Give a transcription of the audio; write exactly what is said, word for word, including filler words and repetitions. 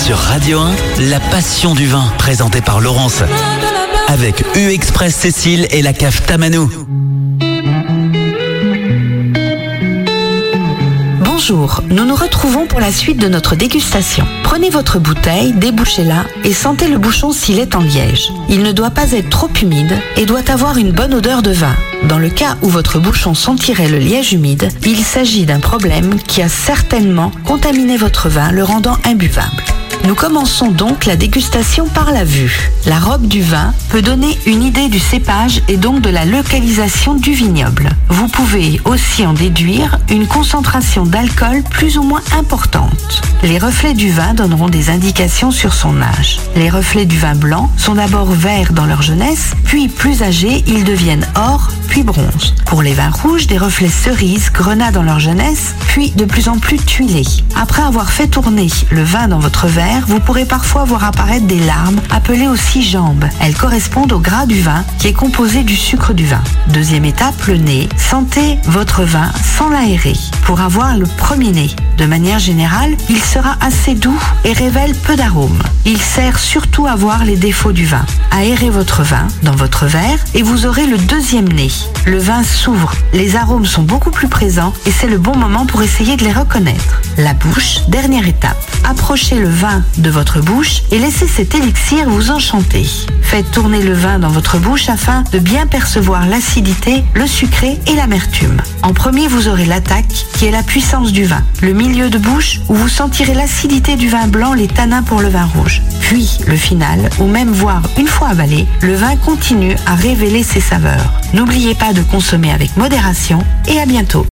Sur Radio un, la passion du vin, présentée par Laurence. Avec U-Express Cécile et la cave Tamanou. Bonjour, nous nous retrouvons pour la suite de notre dégustation. Prenez votre bouteille, débouchez-la et sentez le bouchon s'il est en liège. Il ne doit pas être trop humide et doit avoir une bonne odeur de vin. Dans le cas où votre bouchon sentirait le liège humide, il s'agit d'un problème qui a certainement contaminé votre vin, le rendant imbuvable. Nous commençons donc la dégustation par la vue. La robe du vin peut donner une idée du cépage et donc de la localisation du vignoble. Vous pouvez aussi en déduire une concentration d'alcool plus ou moins importante. Les reflets du vin donneront des indications sur son âge. Les reflets du vin blanc sont d'abord verts dans leur jeunesse, puis plus âgés, ils deviennent or, puis bronze. Pour les vins rouges, des reflets cerises, grenat dans leur jeunesse, puis de plus en plus tuilés. Après avoir fait tourner le vin dans votre verre, vous pourrez parfois voir apparaître des larmes, appelées aussi jambes. Elles correspondent au gras du vin, qui est composé du sucre du vin. Deuxième étape, le nez. Sentez votre vin sans l'aérer, pour avoir le premier nez. De manière générale, il sera assez doux et révèle peu d'arômes. Il sert surtout à voir les défauts du vin. Aérez votre vin dans votre verre et vous aurez le deuxième nez. Le vin s'ouvre, les arômes sont beaucoup plus présents et c'est le bon moment pour essayer de les reconnaître. La bouche, dernière étape. Approchez le vin de votre bouche et laissez cet élixir vous enchanter. Faites tourner le vin dans votre bouche afin de bien percevoir l'acidité, le sucré et l'amertume. En premier, vous aurez l'attaque qui est la puissance du vin. Le milieu de bouche où vous sentirez l'acidité du vin blanc, les tanins pour le vin rouge. Puis le final où même voire une fois avalé, le vin continue à révéler ses saveurs. N'oubliez pas de consommer avec modération et à bientôt.